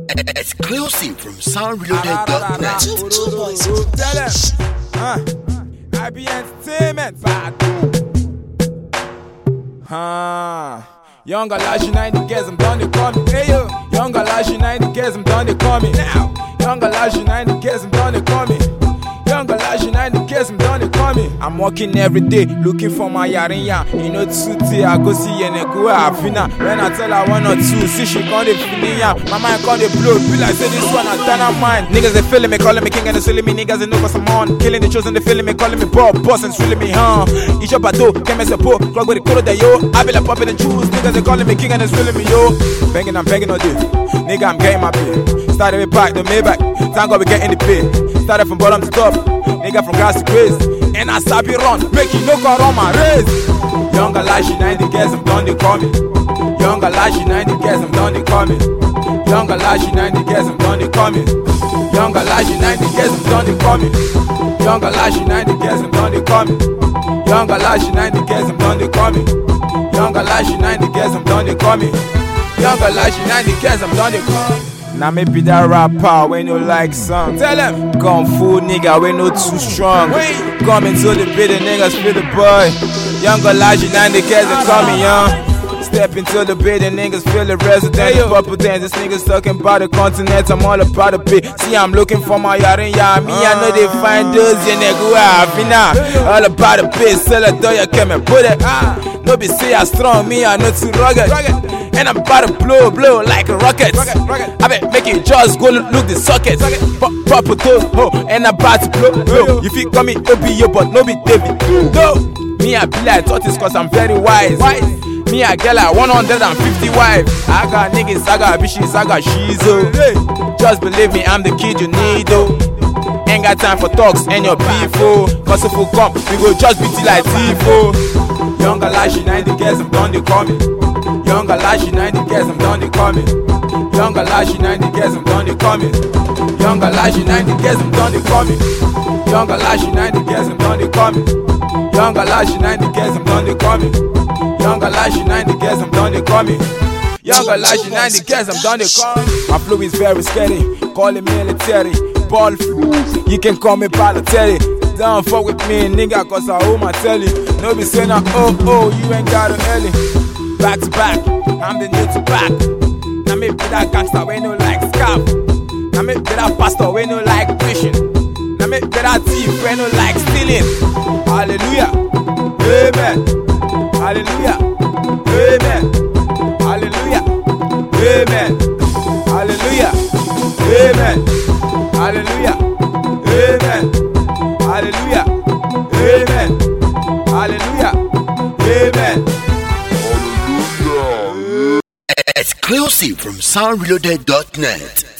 Exclusive from soundreloaded.net. Two boys. Tell them. IB Entertainment. Younger lash, 90 guess I'm done, they call me. Hey yo. Younger lash, 90 guess I'm done, they call me. Now. Younger lash, 90 guess I'm done, they call me. Younger lash, 90 guess I'm done, they call me. I'm working every day, looking for my yarinya. You know, today I go see and go afina. When I tell her 1 or 2, see she call the feeling ya. My mind call the blow, feel like say this one I turn on mine. Niggas they feeling me, calling me king and they selling me. Niggas they know cause I'm on. Killing the chosen, they feeling me, calling me boss and swilling me, Each up a toe, can't mess a po, clock with the color that yo. I be like popping the juice, niggas they calling me king and they swilling me, yo. Banging, I'm banging all day. Nigga, I'm getting my pay. Started with back, the Maybach. Thank God we getting the pay. Started from bottom to top. Nigga from grass to grace. And I stop it run, make you no call on my race. Younger lashy 90 guess I'm done, they call me. Younger lashy 90 guess I'm done, they call me. Younger lashy 90 guess I'm done, they call me. Younger lashy 90 guess I'm done, they call me. Younger lashy 90 guess I'm done, they call me. Younger lashy 90 guess I'm done, they call me. Younger lashy 90 guess I'm done, they call me. Younger lashy 90 guess I'm done, they call me. Now maybe that rapper when you like some. Tell them. Kung fu nigga when no too strong. Come into the bit, the niggas feel the boy. Younger lash, 90 cats they call me young. Step into the bit, the niggas feel the resident. The purple dance, this niggas talking about the continent. I'm all about the bit. See, I'm looking for my yarinya. Me, I know they find those in the guavina. All about the bit, sell a door, you came and put it. No be say I strong, me, I know too rugged. And I'm about to blow like a rocket. I bet make it just go look the socket. Pop a toe, and I'm about to blow. You feel call me OBO, but no be David. No, me I be like tortoise cause I'm very wise. Me I get like 150 wives. I got niggas, I got bitches, I got shizo. Just believe me, I'm the kid you need though. Ain't got time for talks and your beef, cause if we come, we go just beat it like Tifo. Younger lashy 90 guess I'm done, they call me. Younger lashy 90 guess I'm done, they call me. Younger lashy 90 guess I'm done, they call me. Younger lashy 90 guess I'm done, they call me. Younger lashy 90 guess I'm done, they call me. Younger lashy 90 guess I'm done, they call me. Younger lashy 90 guess I'm done, they call me. Younger lashy 90 guess I'm done, they call me. My flow is very scary, call it military. Ball flow, you can call me Balotelli. Don't fuck with me, nigga, cause I owe my telly. No be saying oh, you ain't got a early. Back to back, I'm the new to back. Now me be that gangster when no like scam. Now me be that pastor when no like fishing. Now me be that thief when no like stealing. Hallelujah, amen. Hallelujah, amen. Hallelujah, amen. Hallelujah, amen. Hallelujah, amen. Hallelujah, amen. Hallelujah, amen. Exclusive from soundreloaded.net.